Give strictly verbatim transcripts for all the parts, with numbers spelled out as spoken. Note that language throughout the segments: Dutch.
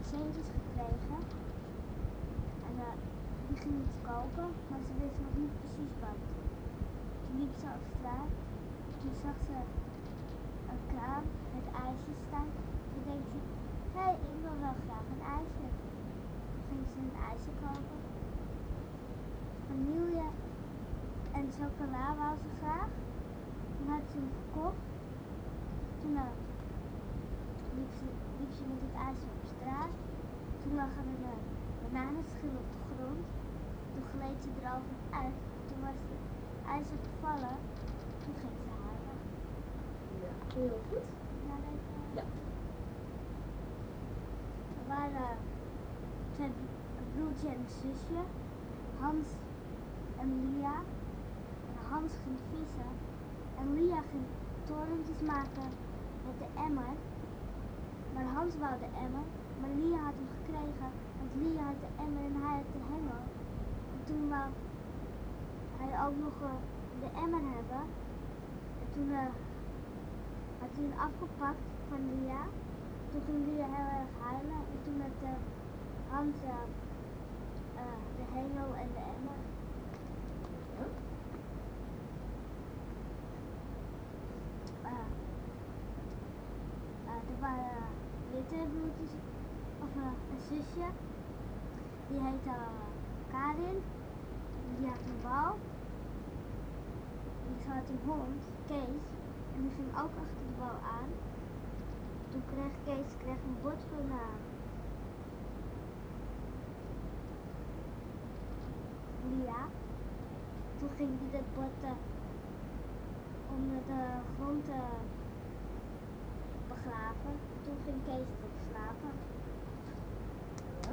centjes gekregen. En uh, die ging iets kopen, maar ze wist nog niet precies wat. Toen liep ze op straat. Toen zag ze een kraam met ijsjes staan. Toen denkt ze, hé, hey, ik wil wel graag een ijsje. Toen ging ze een ijsje kopen. Vanille en chocola wou ze graag. Toen had ze hem gekocht. Toen uh, liep, ze, liep ze met het ijsje op straat. Toen lag er een uh, bananenschil op de grond. Toen gleed ze erover uit. Toen was het ijsje gevallen. Toen ging ze huilen. Ja, heel goed. Ja, weet je. Ja. Er waren twee, een broertje en een zusje. Hans en Lia. En Hans ging vissen. En Lia ging torentjes maken met de emmer. Maar Hans wou de emmer. Maar Lia had hem gekregen. Want Lia had de emmer en hij had de hengel. En toen wou hij ook nog uh, de emmer hebben. En toen uh, had hij hem afgepakt van Lia. Toen ging Lia heel erg huilen. En toen had uh, Hans uh, uh, de hengel en de emmer. Ja. Uh, uh, er waren weer twee broertjes, of uh, een zusje. Die heette uh, Karin. Die had een bal. Die had een hond, Kees. En die ging ook achter de bal aan. Toen kreeg Kees kreeg een bord van uh, Lia. Toen ging hij dat bord uh, onder de grond uh, begraven. Toen ging Kees erop slapen. Ja.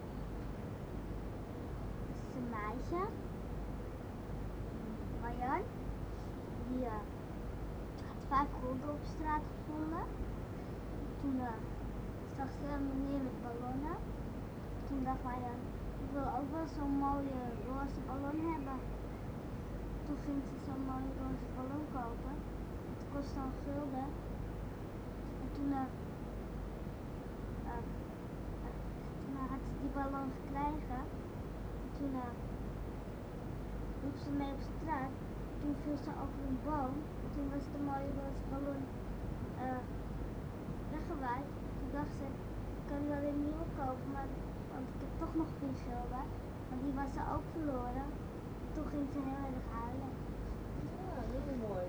Dat is een meisje. Marjan. Die uh, had vijf gulden op straat gevonden. Toen uh, zag ze een meneer met ballonnen. Toen dacht Marjan, ik wil ook wel zo'n mooie roze ballon hebben. Toen ging ze zo'n mooie roze ballon kopen. Het kostte een gulden. En toen, uh, uh, uh, toen uh, had ze die ballon gekregen. En toen uh, liep ze mee op straat. Toen viel ze over een boom. En toen was de mooie roze ballon uh, weggewaaid. Toen dacht ze, ik kan wel een nieuwe kopen, maar, want ik heb toch nog tien gulden. Want die was ze ook verloren. Toen ging ze heel erg huilen. Ja, heel mooi.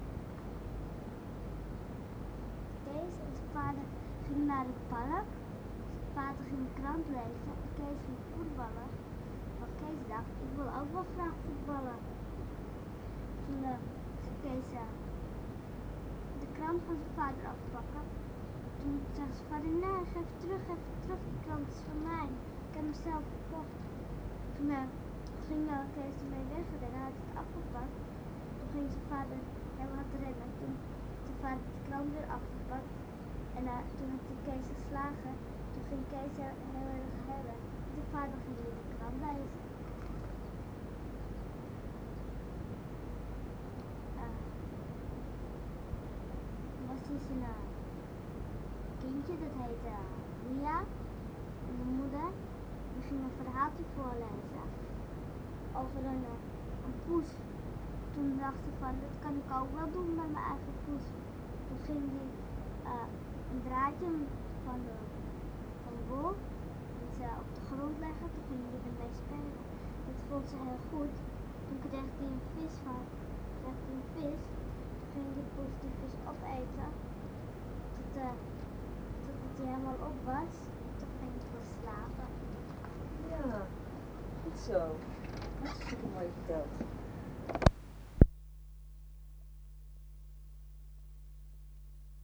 Kees en zijn vader gingen naar het park. Zijn vader ging de krant lezen en Kees ging voetballen. Want Kees dacht, ik wil ook wel graag voetballen. Toen uh, zei Kees uh, de krant van zijn vader afpakken. Toen zei zijn vader, nee, geef terug, geef terug, die krant is van mij. Ik heb hem zelf gekocht. Toen uh, ging uh, Kees ermee weg en hij had het afgepakt. Toen ging zijn vader heel hard rennen. Toen had zijn vader de krant weer afgepakt. En uh, toen had hij Kees geslagen. Toen ging Kees heel, heel erg huilen. Zijn vader ging weer de krant lezen. Uh, er was dus een uh, kindje, dat heette uh, Lia. En de moeder, die ging een verhaaltje voorlezen. Over een, uh, een poes. Toen dacht ze van, dat kan ik ook wel doen met mijn eigen poes. Toen ging die uh, een draadje van de, van de wol, die ze op de grond leggen. Toen ging die ermee spelen. Dat vond ze heel goed. Toen kreeg hij een vis van, kreeg hij een vis. Toen ging die poes die vis opeten. Tot, uh, totdat hij helemaal op was. Toen ging hij weer slapen. Ja, goed zo. Hartstikke mooi verteld.